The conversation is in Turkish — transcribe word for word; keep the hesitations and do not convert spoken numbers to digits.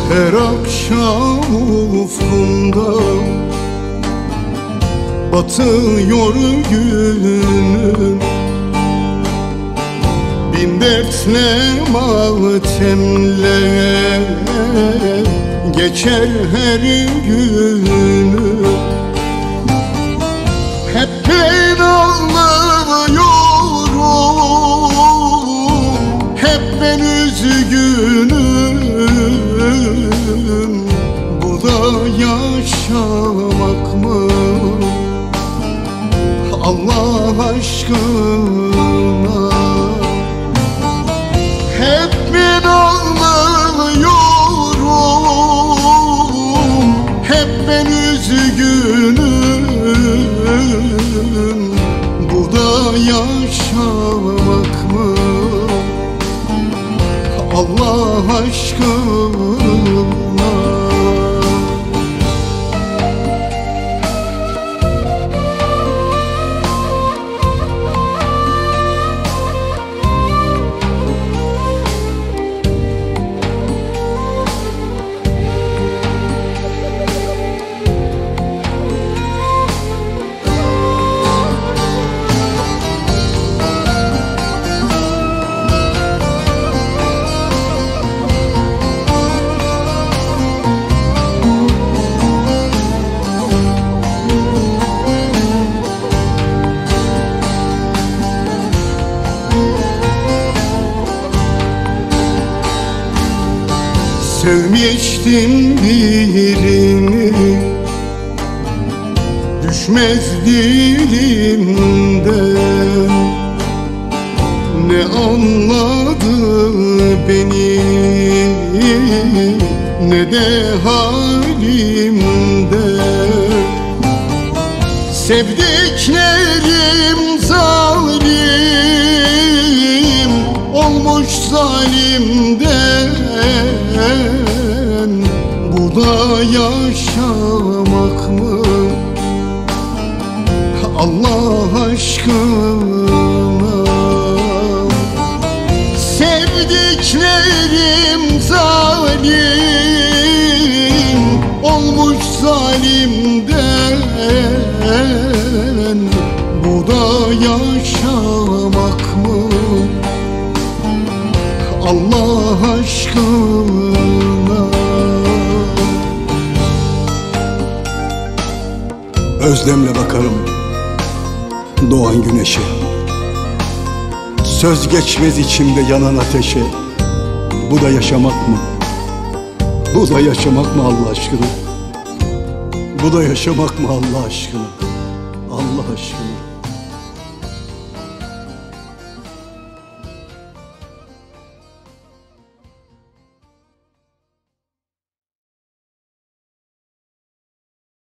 Her akşam ufkunda batıyor günüm. Bin dertle matemle geçer her günüm. Hep ben ağlıyorum, hep ben üzgünüm. Bu da yaşamak mı Allah aşkına? Hep ben ağlıyorum, hep ben üzgünüm. Bu da yaşamak mı Allah aşkına? Sevmiştim birini, düşmez dilimden. Ne anladı beni, ne de halimden. Sevdiklerim zalim olmuş zalimden. Bu da yaşamak mı Allah aşkına? Sevdiklerim zalim olmuş zalimden. Bu da yaşamak mı Allah aşkına? Özlemle bakarım doğan güneşe, söz geçmez içimde yanan ateşe. Bu da yaşamak mı? Bu da yaşamak mı Allah aşkına? Bu da yaşamak mı Allah aşkına? Allah aşkına.